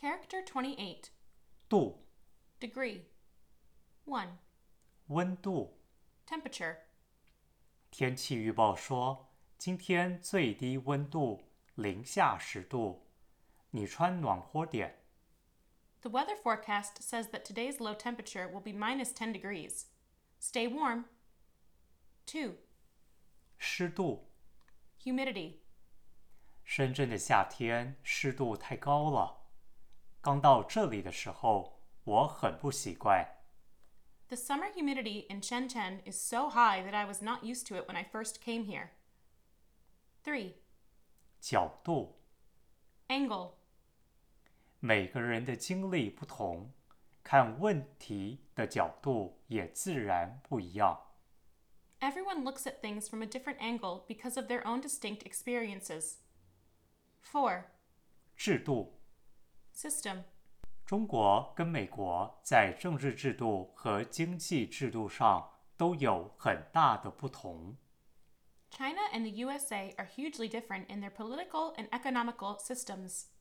Character 28. 度 Degree. 1. 温度 Temperature. 天气预报说今天最低温度零下10度，你穿暖和点。 The weather forecast says that today's low temperature will be minus 10 degrees. Stay warm. 2. 湿度 Humidity. 深圳的夏天湿度太高了，刚到这里的时候我很不习惯。 The summer humidity in Shenzhen is so high that I was not used to it when I first came here. 3. 角度 Angle. 每个人的经历不同，看问题的角度也自然不一样。 Everyone looks at things from a different angle because of their own distinct experiences. 4. 制度 System. 中国跟美国在政治制度和经济制度上都有很大的不同。 China and the USA are hugely different in their political and economical systems.